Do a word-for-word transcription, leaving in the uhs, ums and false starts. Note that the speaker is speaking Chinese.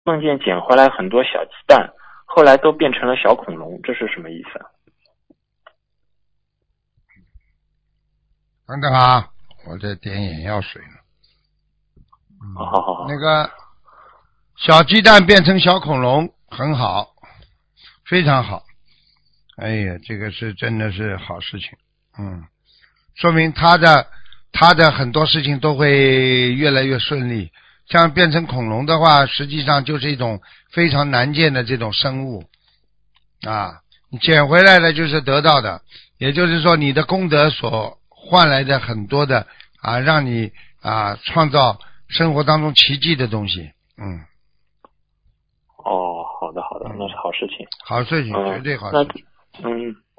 梦见捡回来很多小鸡蛋，后来都变成了小恐龙，这是什么意思啊？ 等等啊，我在点眼药水呢。 好好好好。 那个小鸡蛋变成小恐龙，很好，非常好。哎呀，这个是真的是好事情。嗯，说明他的他的很多事情都会越来越顺利。像变成恐龙的话，实际上就是一种非常难见的这种生物啊，你捡回来的就是得到的，也就是说你的功德所换来的很多的啊，让你啊创造生活当中奇迹的东西。嗯。 哦，好的好的， 嗯、 那是好事情。 好事情， 嗯、 绝对好那事情。 嗯。